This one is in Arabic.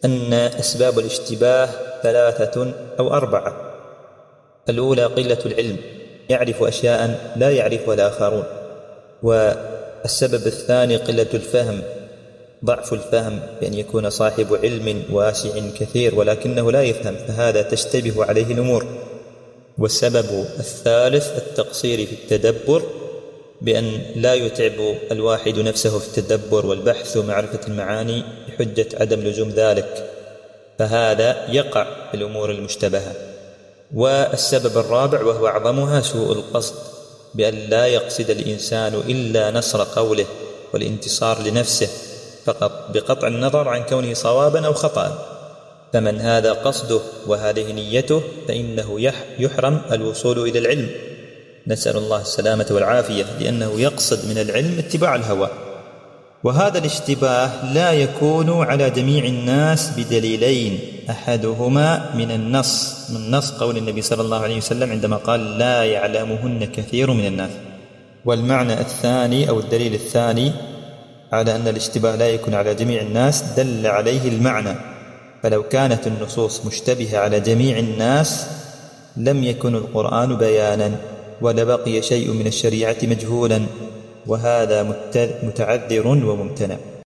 أن أسباب الاشتباه 3 أو 4. الأولى قلة العلم، يعرف أشياء لا يعرفها الآخرون. والسبب الثاني قلة الفهم، ضعف الفهم، بأن يكون صاحب علم واسع كثير ولكنه لا يفهم، فهذا تشتبه عليه الأمور. والسبب الثالث التقصير في التدبر، بأن لا يتعب الواحد نفسه في التدبر والبحث ومعرفة المعاني بحجة عدم لزوم ذلك، فهذا يقع في الأمور المشتبهة. والسبب الرابع وهو أعظمها سوء القصد، بأن لا يقصد الإنسان إلا نصر قوله والانتصار لنفسه فقط، بقطع النظر عن كونه صوابا أو خطأ. فمن هذا قصده وهذه نيته فإنه يحرم الوصول إلى العلم، نسأل الله السلامة والعافية، لأنه يقصد من العلم اتباع الهوى. وهذا الاشتباه لا يكون على جميع الناس بدليلين، أحدهما من نص قول النبي صلى الله عليه وسلم عندما قال لا يعلمهن كثير من الناس. والمعنى الثاني أو الدليل الثاني على أن الاشتباه لا يكون على جميع الناس دل عليه المعنى، فلو كانت النصوص مشتبهة على جميع الناس لم يكن القرآن بيانا ولبقي شيء من الشريعة مجهولا، وهذا متعذر وممتنع.